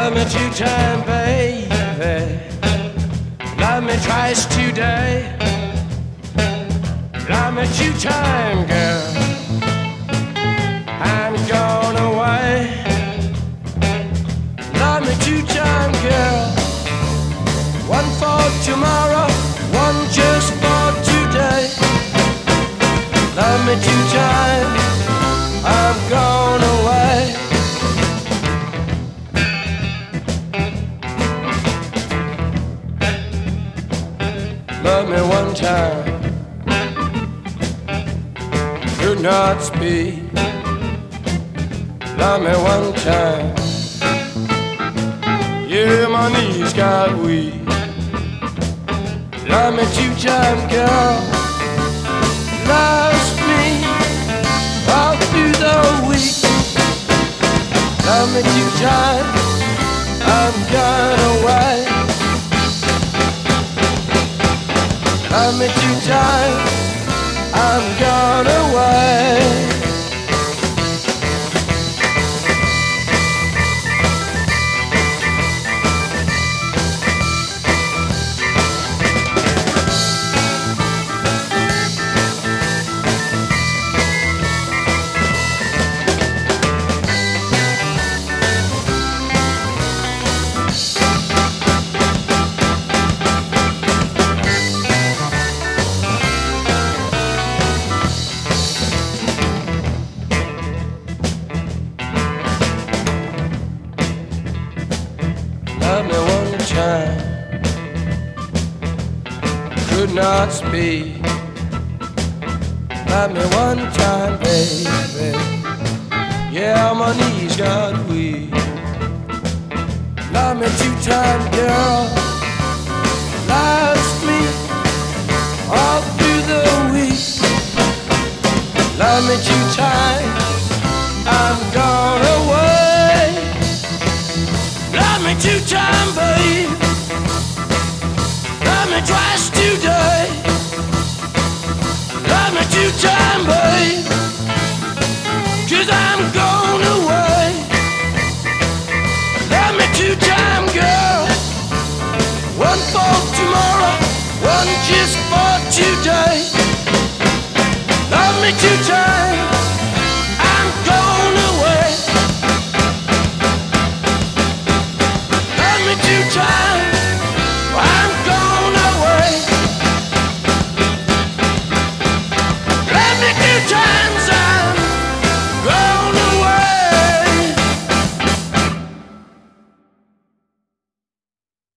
Love me two-time, baby. Love me twice today. Love me two-time, girl. I'm gone away. Love me two-time, girl. One for tomorrow, one just for today. Love me two-time, I'm gone away. Love me one time, could not speak. Love me one time, yeah, my knees got weak. Love me two-time, girl. Loves me all through the week. Love me two-time, I'm gone away. Love me two-time, I'm gone away. Love me one time, could not speak. Love me one time, baby. Yeah, my knees got weak. Love me two-time, girl. Loves me all through the week. Love me two-time, I'm gone away. Love me two-time, babe. Love me twice today. Love me two-time, babe. 'Cause I'm gone away. Love me two-time, girl. One for tomorrow, one just for today. Love me two-time.